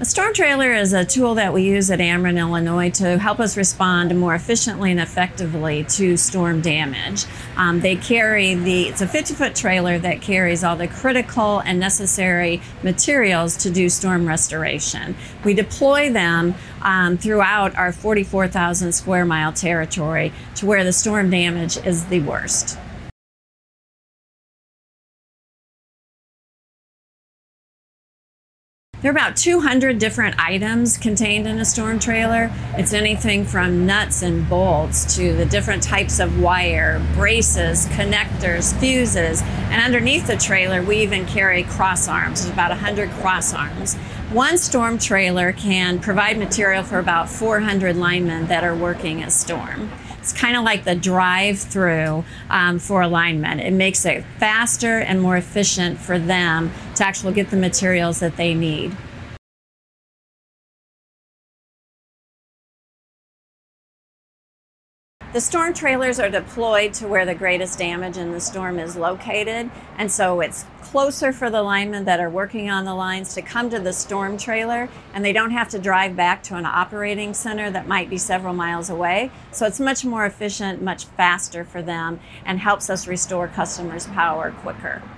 Storm Trailer is a tool that we use at Ameren, Illinois to help us respond more efficiently and effectively to storm damage. It's a 50-foot trailer that carries all the critical and necessary materials to do storm restoration. We deploy them throughout our 44,000 square mile territory to where the storm damage is the worst. There are about 200 different items contained in a storm trailer. It's anything from nuts and bolts to the different types of wire, braces, connectors, fuses, and underneath the trailer we even carry cross arms. There's about 100 cross arms. One storm trailer can provide material for about 400 linemen that are working a storm. It's kind of like the drive-through for a lineman. It makes it faster and more efficient for them to actually get the materials that they need. The storm trailers are deployed to where the greatest damage in the storm is located, and so it's closer for the linemen that are working on the lines to come to the storm trailer, and they don't have to drive back to an operating center that might be several miles away. So it's much more efficient, much faster for them, and helps us restore customers' power quicker.